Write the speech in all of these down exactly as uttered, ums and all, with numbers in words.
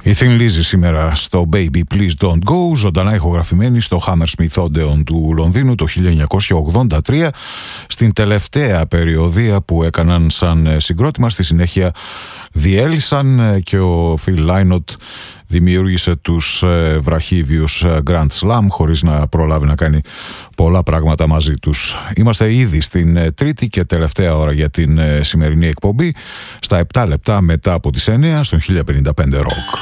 Η Thin Lizzy σήμερα στο Baby Please Don't Go, ζωντανά ηχογραφημένη στο Hammersmith Odeon του Λονδίνου το χίλια εννιακόσια ογδόντα τρία, στην τελευταία περιοδία που έκαναν σαν συγκρότημα. Στη συνέχεια διέλυσαν και ο Phil Lynott δημιούργησε τους ε, βραχίβιους Grand Slam χωρίς να προλάβει να κάνει πολλά πράγματα μαζί τους. Είμαστε ήδη στην ε, τρίτη και τελευταία ώρα για την ε, σημερινή εκπομπή, στα επτά λεπτά μετά από τις εννιά στον χίλια πενήντα πέντε Rock.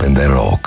πέντε Rock.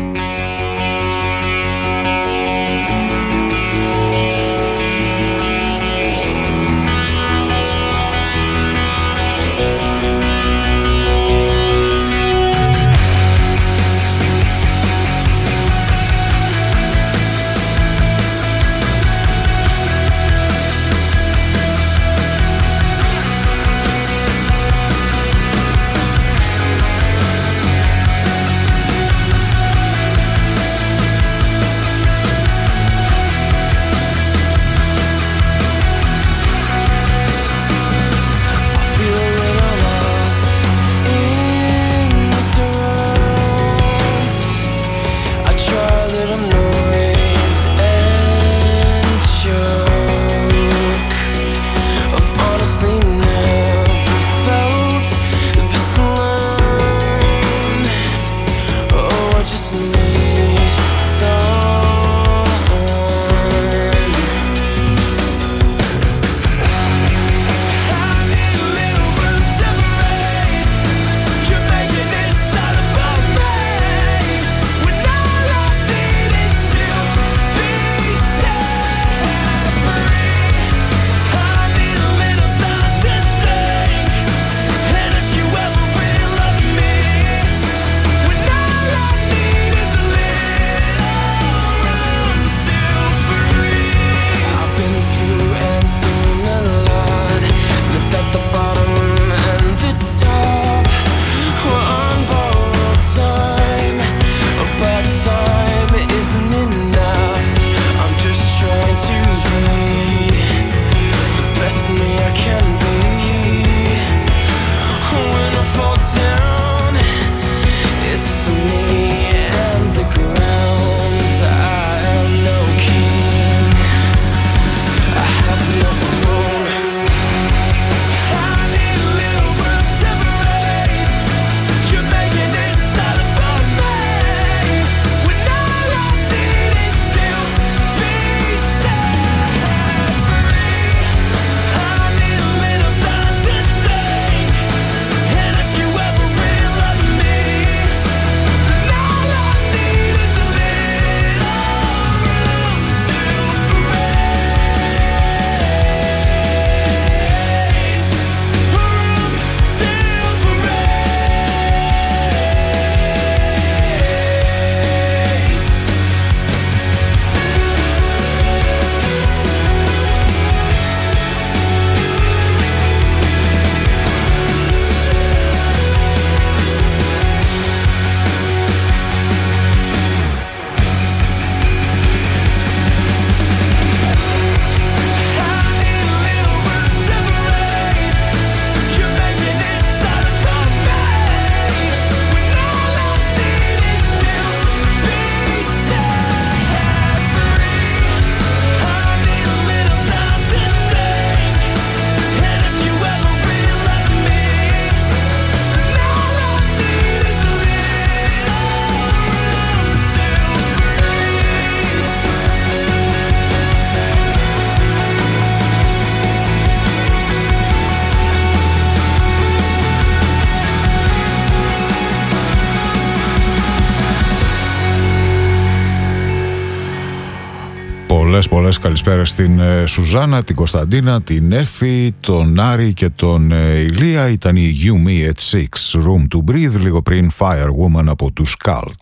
Πολλές πολλές καλησπέρες στην ε, Σουζάνα, την Κωνσταντίνα, την Έφη, τον Άρη και τον ε, Ηλία. Ήταν η You Me at Six, Room to Breathe, λίγο πριν Firewoman από τους Cult.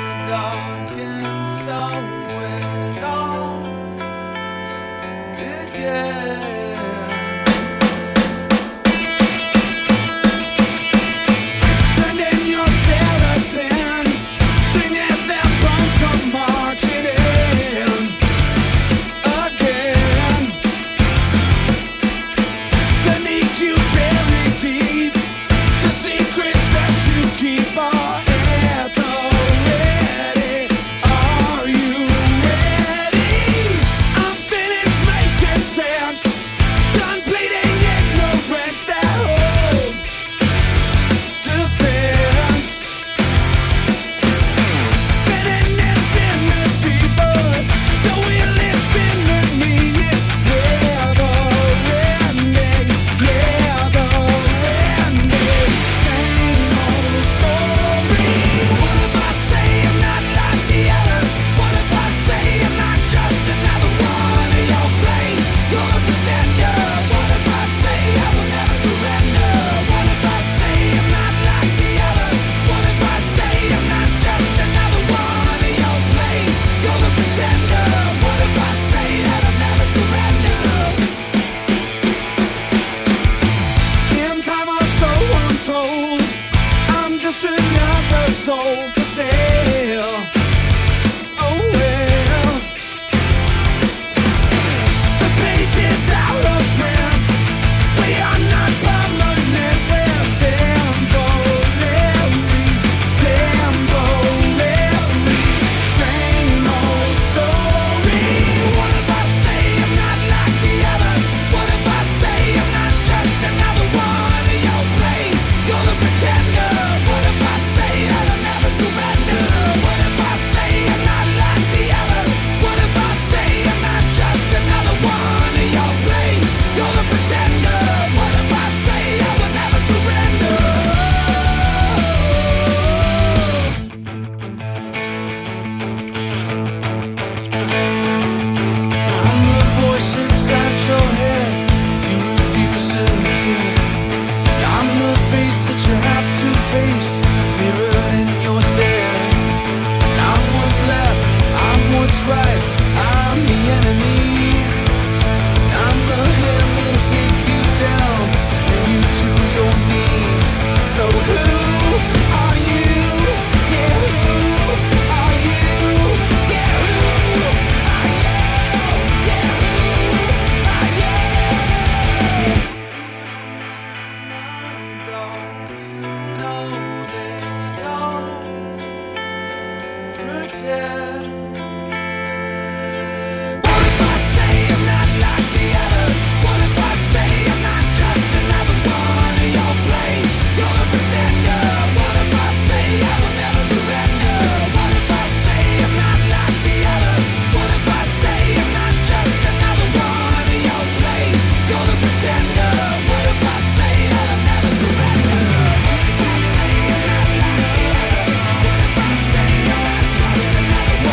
Dark and so it all the soul for sale. Oh well, the page is out of print. We are not permanent. Temporary, temporary, same old story. What if I say I'm not like the others? What if I say I'm not just another one in your place? You're the pretender. What if I say that I'll never surrender? What if I say I'm not like the others? What if I say I'm not just another one in your place? You're the pretender. What if I say I will never surrender? I'm the voice inside your head you refuse to hear. I'm the face that you have to face, mirrored in your stare. I'm what's left, I'm what's right, I'm the enemy. I'm the hand that'll take you down, bring you to your knees. So who are you? Yeah, who are you? Yeah, who are you? Yeah, who are you? Don't you know that you're pretend? What if I say I'm not like the others? What if I say I'm not just another one in your place? You're the pretender. What if I say I will never surrender? What if I say I'm not like the others? What if I say I'm not just another one in your place? You're the pretender. What if I say that I'll never surrender? What if I say I'm not like the others? What if I say I'm not just another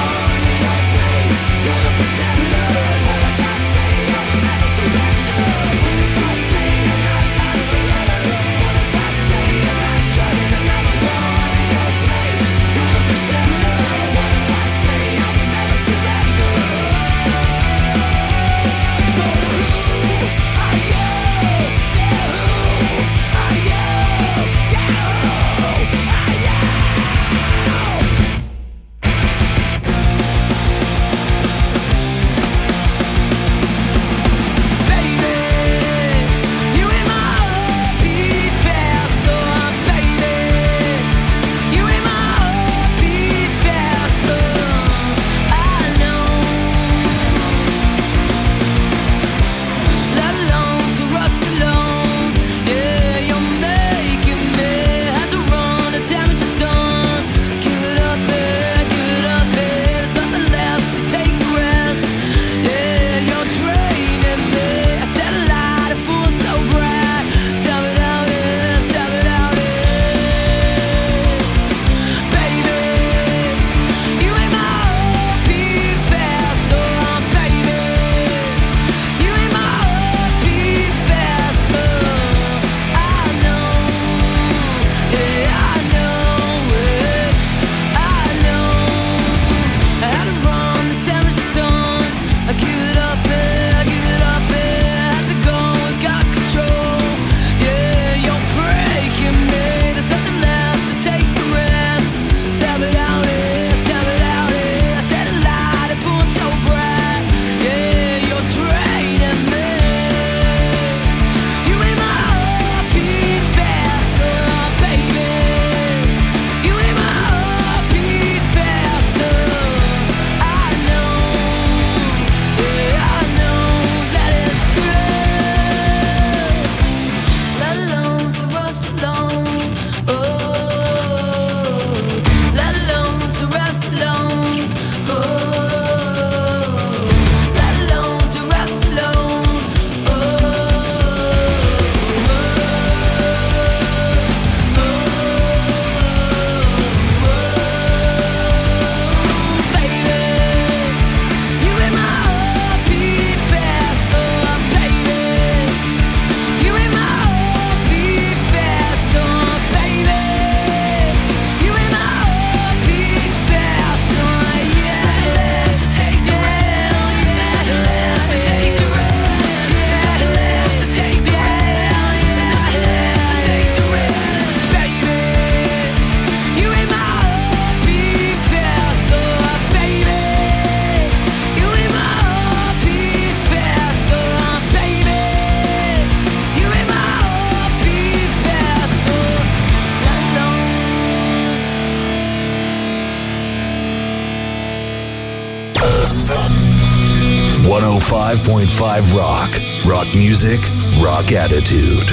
one oh five point five Rock. Rock music, rock attitude.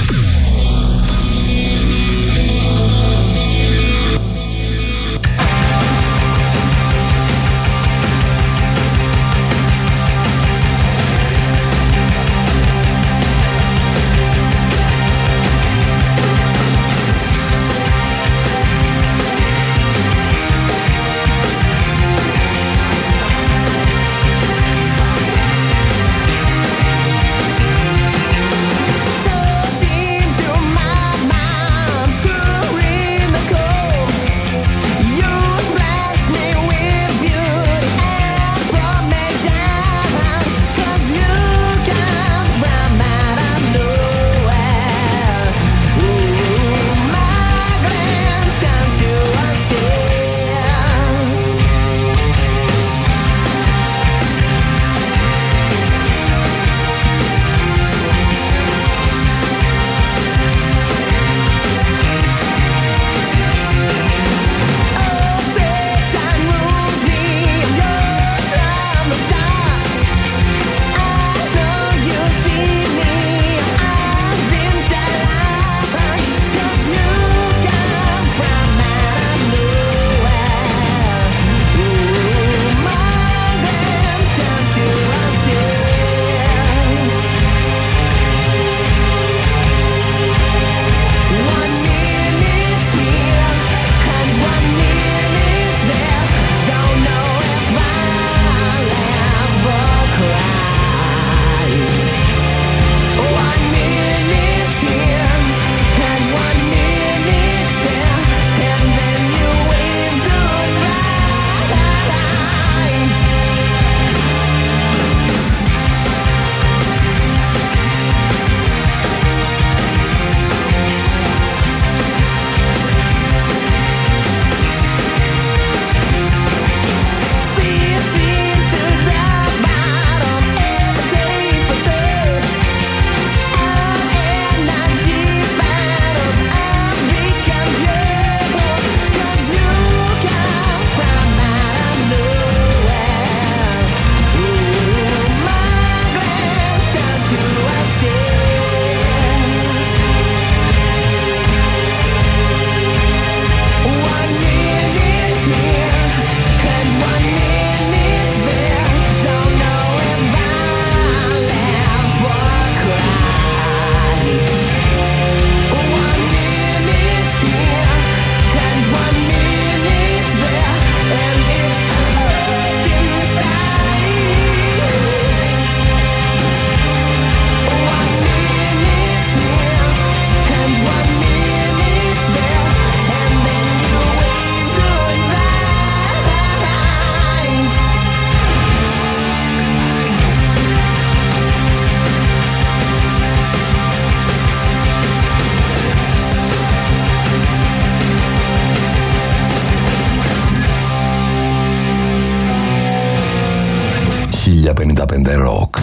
χίλια πενήντα πέντε Rock.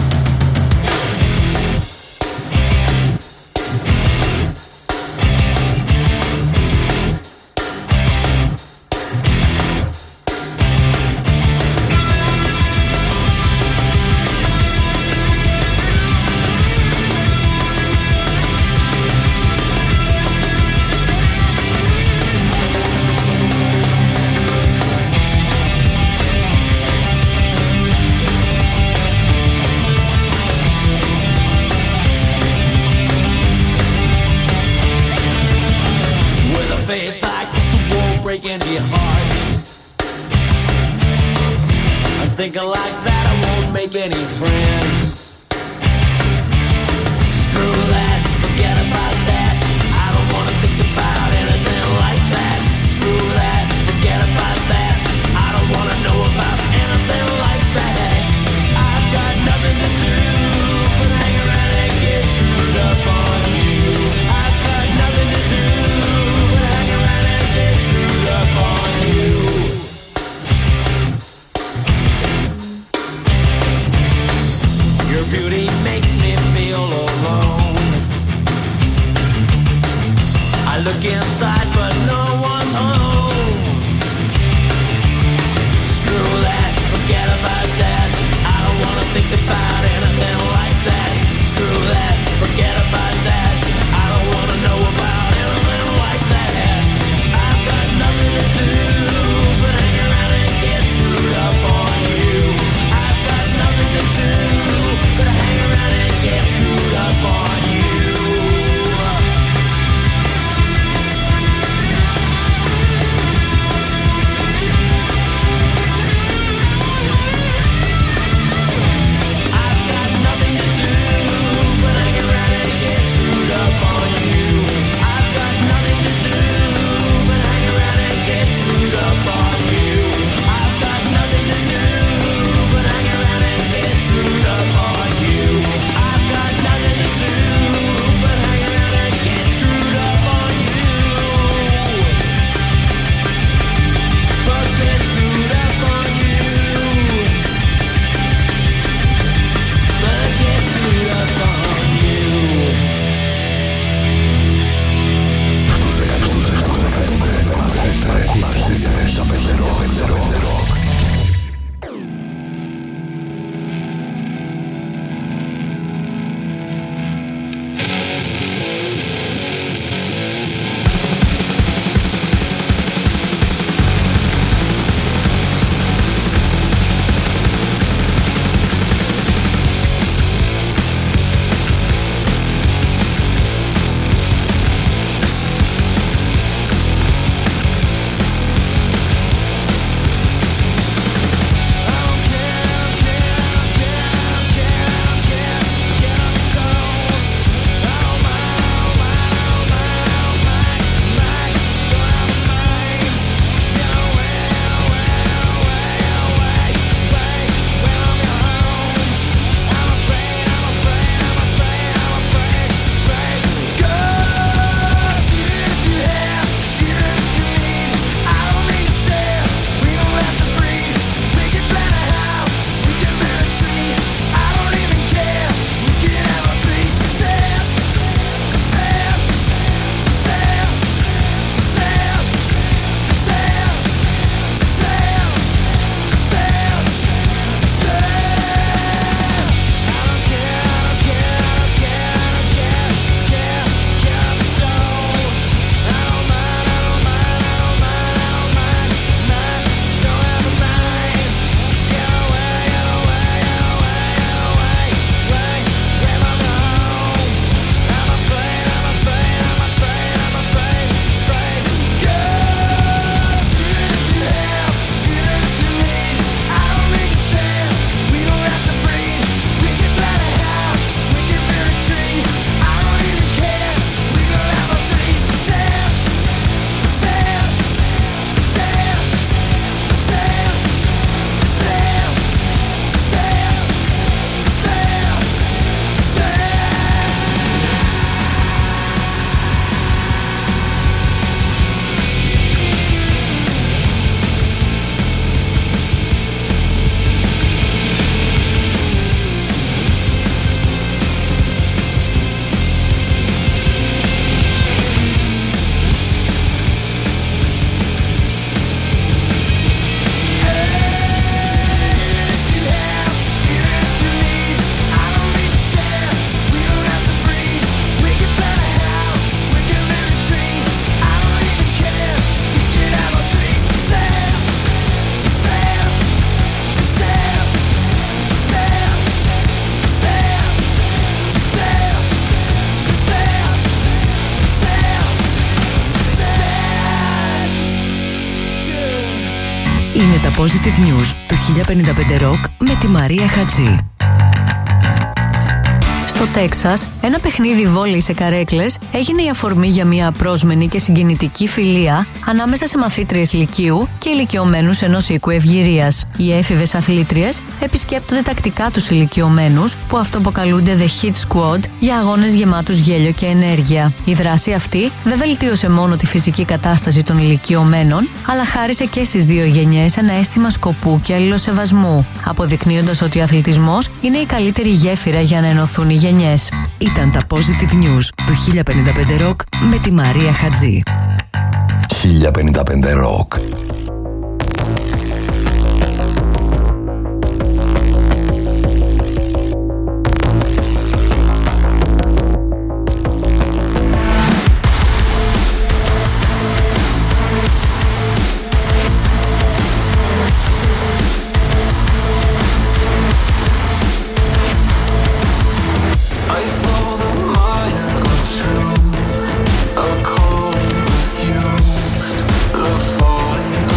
Thinking like that, I won't make any friends. Screw that, forget about that. I don't wanna think about anything like that. Screw that, forget about that. I don't wanna know about anything like that. I've got nothing to do but hang around and get screwed up on you. I've got nothing to do but hang around and get screwed up on you. Your beauty makes me feel alone. Είναι τα Positive News του χίλια πενήντα πέντε Rock με τη Μαρία Χατζή. Στο Τέξας, ένα παιχνίδι βόλεϊ σε καρέκλες έγινε η αφορμή για μια απρόσμενη και συγκινητική φιλία ανάμεσα σε μαθήτριες λυκείου και ηλικιωμένους ενός οίκου ευγυρίας. Οι έφηβες αθλήτριες επισκέπτονται τακτικά τους ηλικιωμένους που αυτοαποκαλούνται The Hit Squad για αγώνες γεμάτους γέλιο και ενέργεια. Η δράση αυτή δεν βελτίωσε μόνο τη φυσική κατάσταση των ηλικιωμένων, αλλά χάρισε και στις δύο γενιές ένα αίσθημα σκοπού και αλληλοσεβασμού, αποδεικνύοντας ότι ο αθλητισμός είναι η καλύτερη γέφυρα για να ενωθούν οι γενιές. Ήταν τα Positive News του χίλια πενήντα πέντε Rock με τη Μαρία Χατζή. χίλια πενήντα πέντε Rock. Calling refused, love falling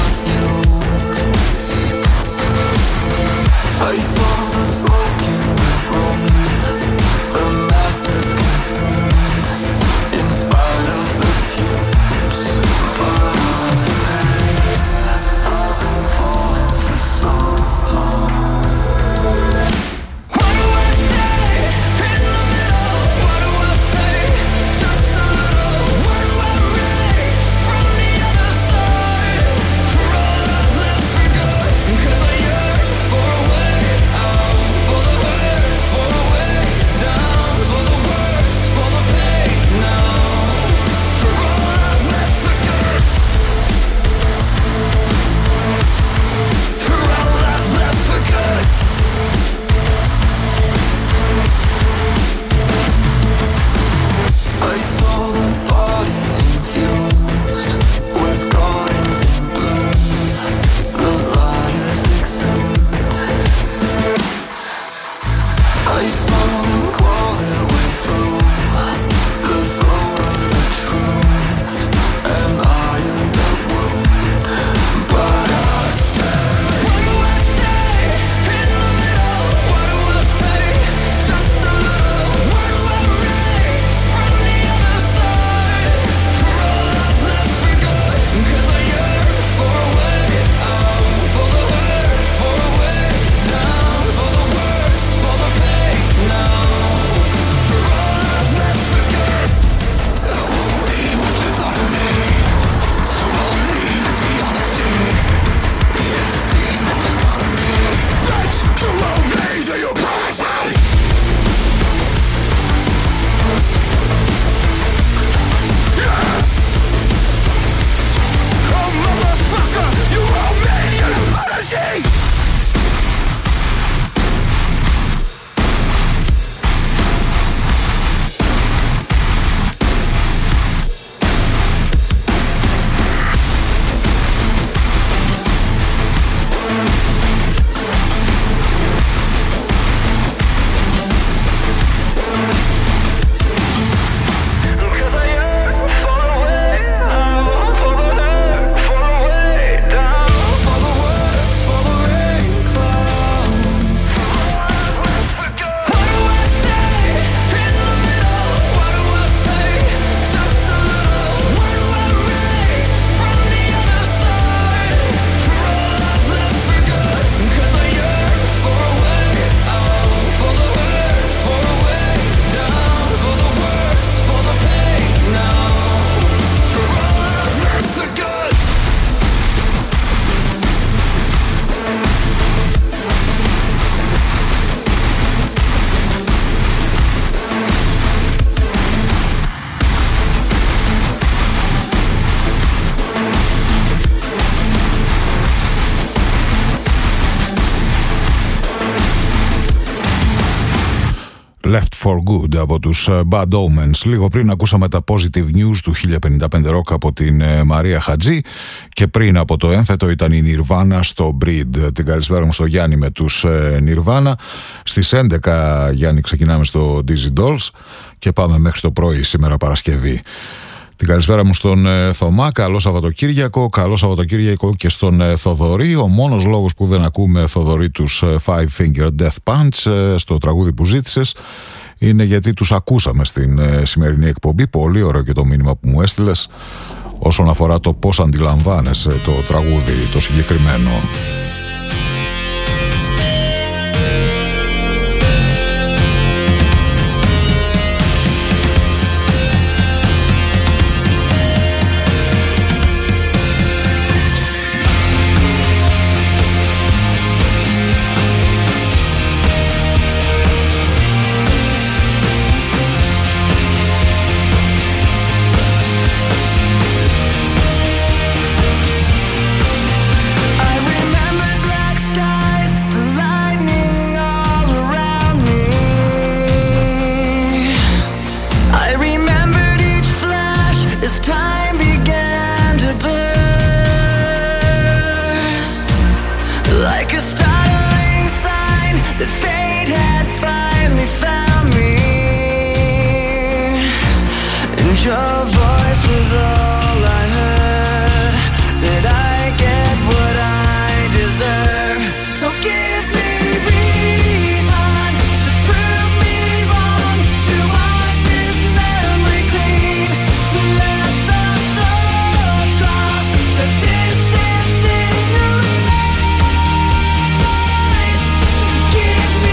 Left for Good από τους Bad Omens. Λίγο πριν ακούσαμε τα Positive News του χίλια πενήντα πέντε Rock από την Μαρία Χατζή και πριν από το ένθετο ήταν η Nirvana στο Breed. Την καλησπέρα μου στο Γιάννη με τους Nirvana. Στις έντεκα, Γιάννη, ξεκινάμε στο Dizzy Dolls και πάμε μέχρι το πρωί σήμερα Παρασκευή. Την καλησπέρα μου στον ε, Θωμά, καλό Σαββατοκύριακο, καλό Σαββατοκύριακο και στον ε, Θοδωρή. Ο μόνος λόγος που δεν ακούμε, Θοδωρή, τους ε, Five Finger Death Punch ε, στο τραγούδι που ζήτησες είναι γιατί τους ακούσαμε στην ε, σημερινή εκπομπή. Πολύ ωραίο και το μήνυμα που μου έστειλες όσον αφορά το πώς αντιλαμβάνεσαι το τραγούδι το συγκεκριμένο.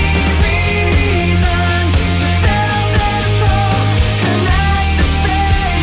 Stay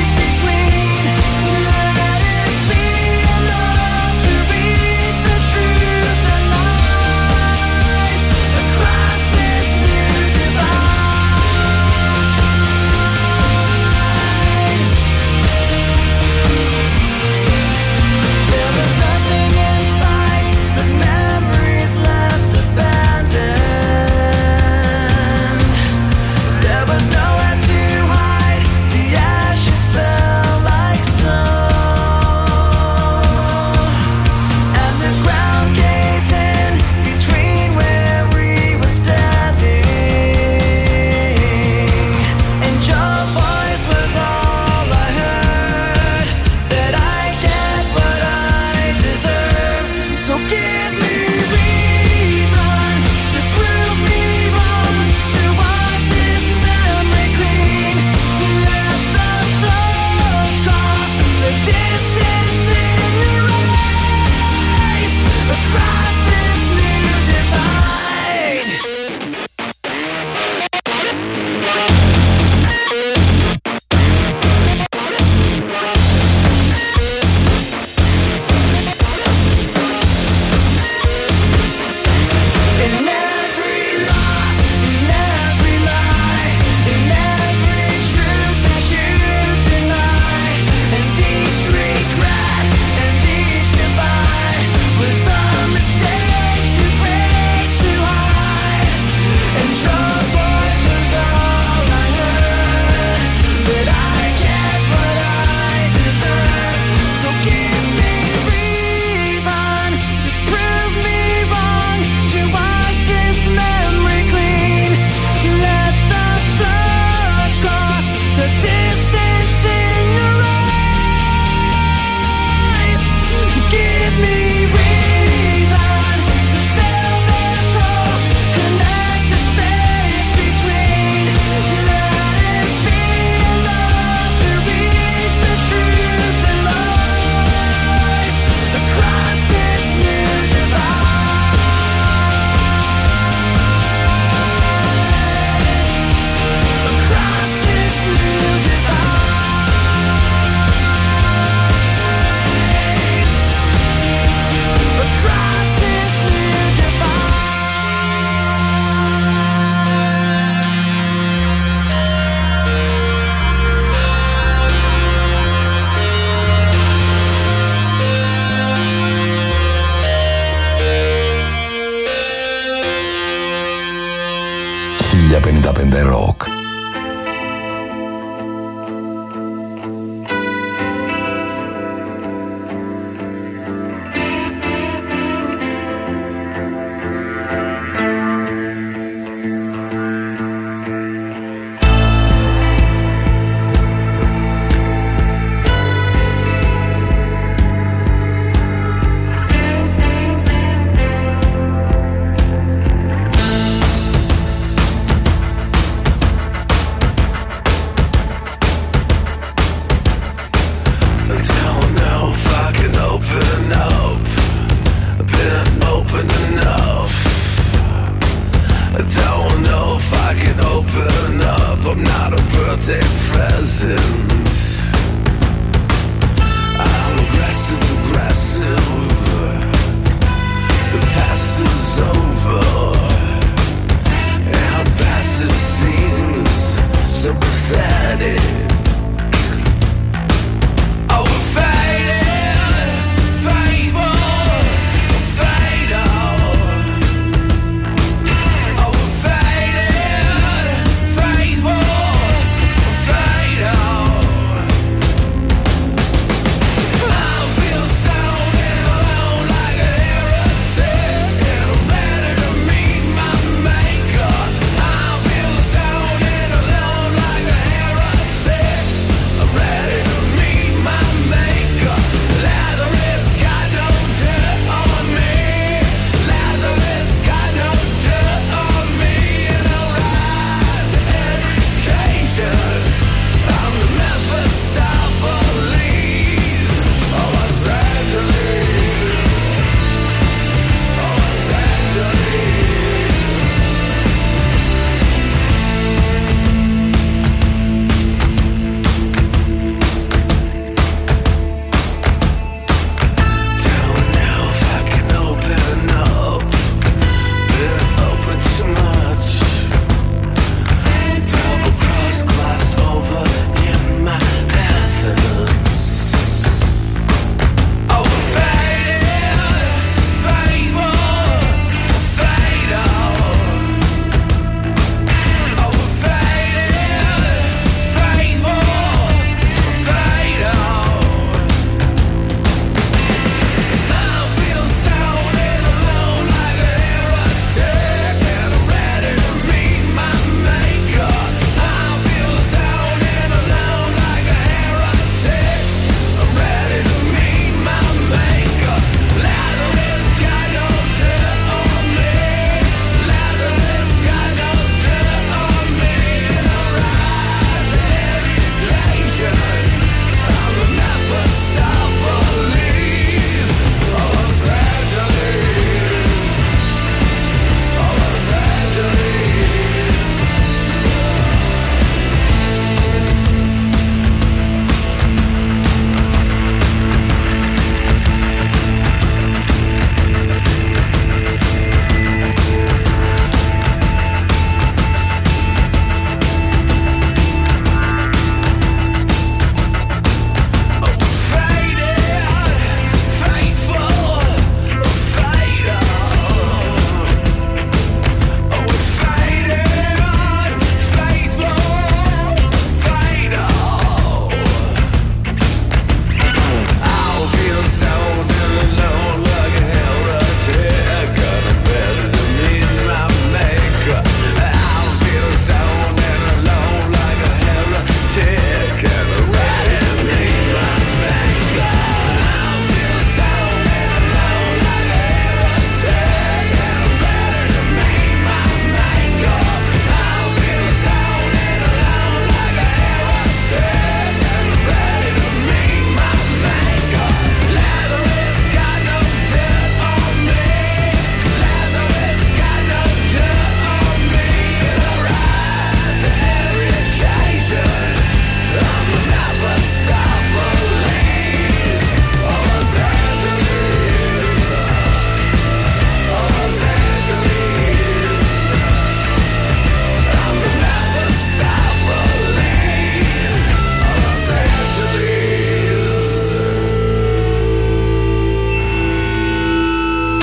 πέντε Rock.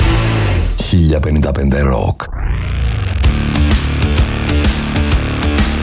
χίλια πενήντα πέντε Rock.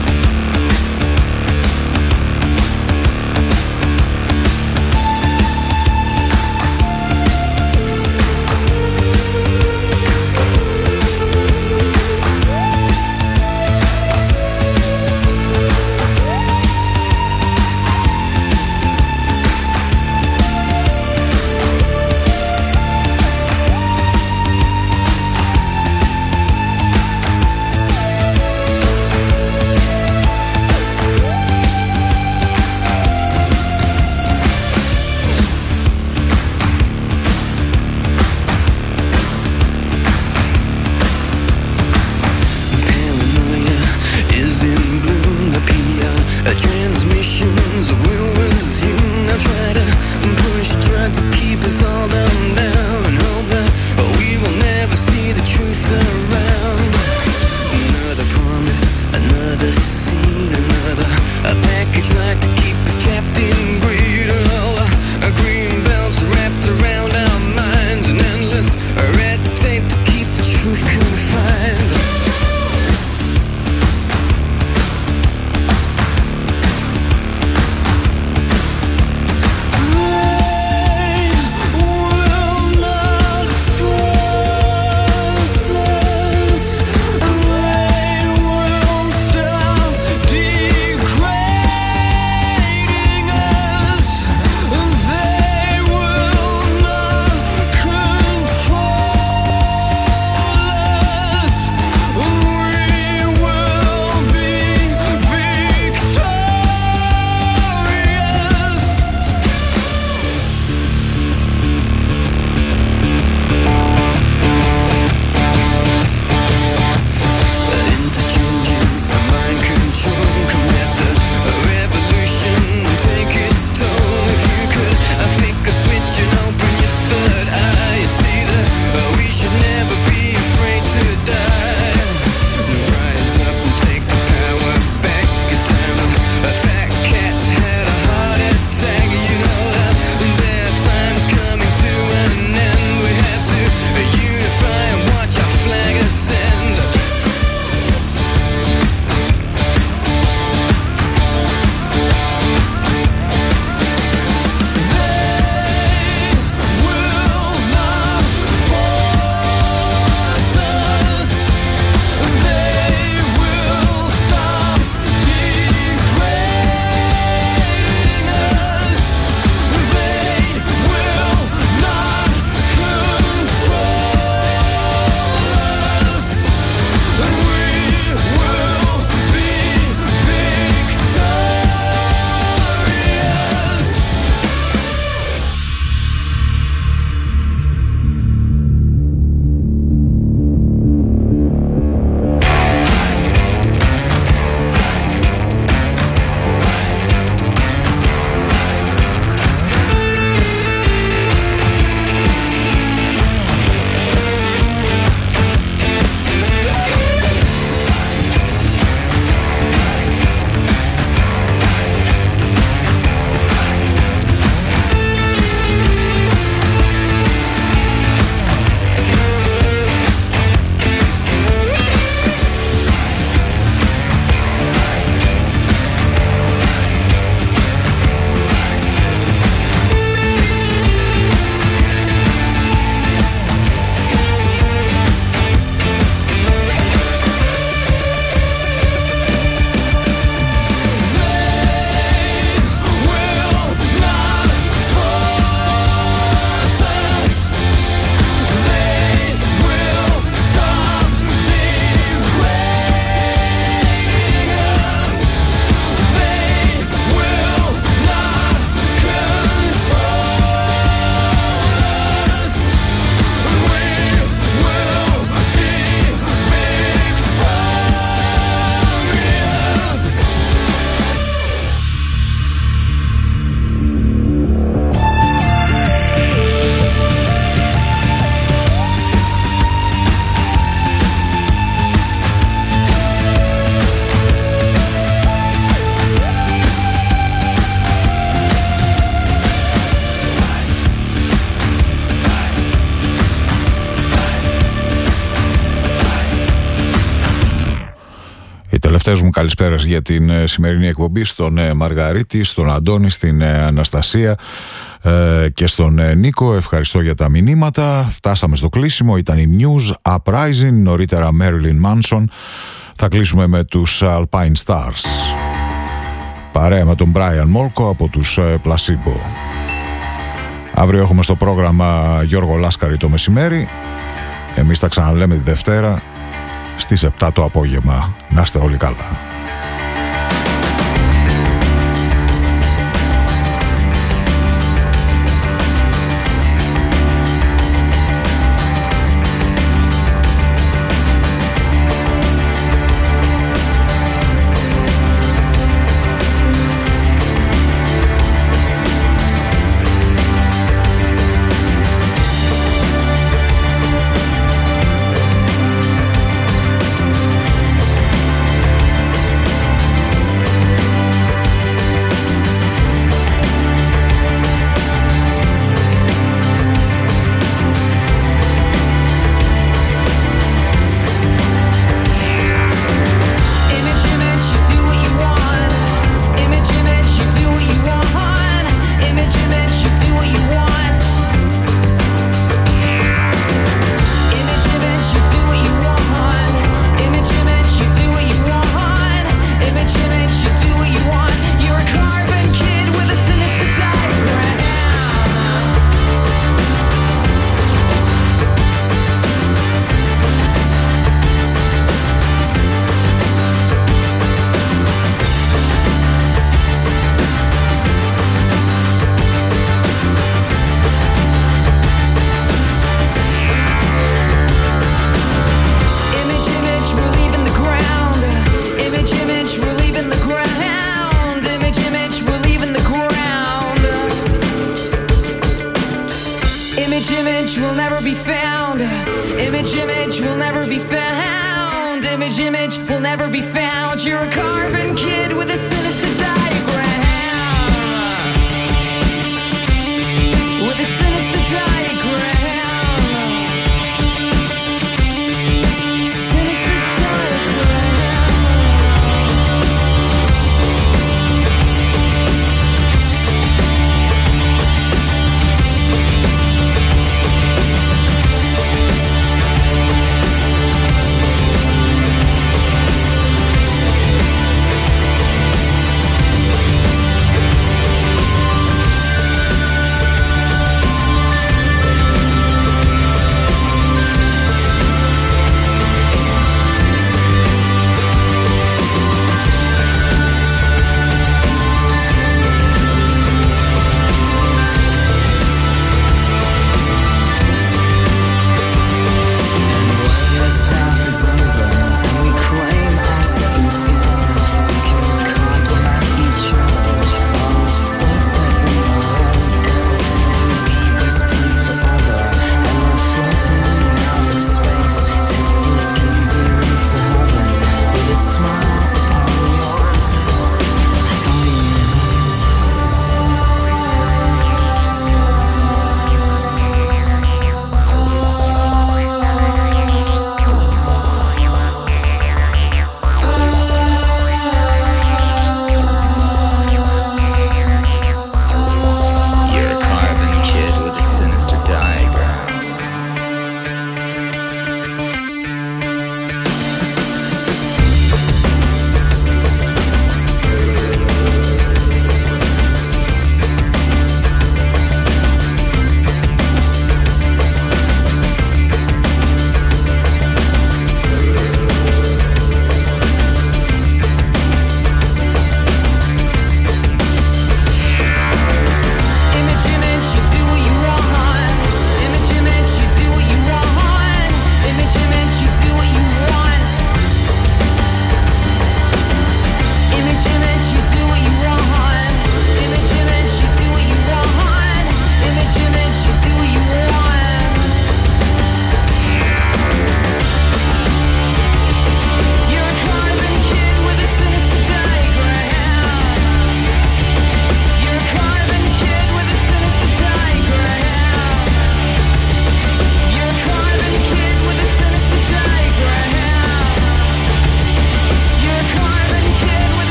Τελευταίες μου καλησπέρας για την ε, σημερινή εκπομπή στον ε, Μαργαρίτη, στον Αντώνη, στην ε, Αναστασία ε, και στον ε, Νίκο. Ευχαριστώ για τα μηνύματα. Φτάσαμε στο κλείσιμο. Ήταν η Muse, Uprising, νωρίτερα Marilyn Manson. Θα κλείσουμε με τους Alpine Stars, παρέα με τον Brian Molko από τους ε, Placebo. Αύριο έχουμε στο πρόγραμμα Γιώργο Λάσκαρη το μεσημέρι. Εμείς τα ξαναλέμε τη Δευτέρα στις επτά το απόγευμα. Να είστε όλοι καλά.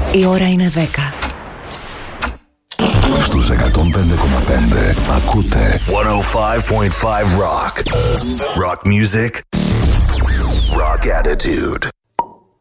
Η ώρα είναι δέκα. Στους εκατόν πέντε κόμμα πέντε ακούτε εκατόν πέντε κόμμα πέντε Rock. Rock music, rock attitude.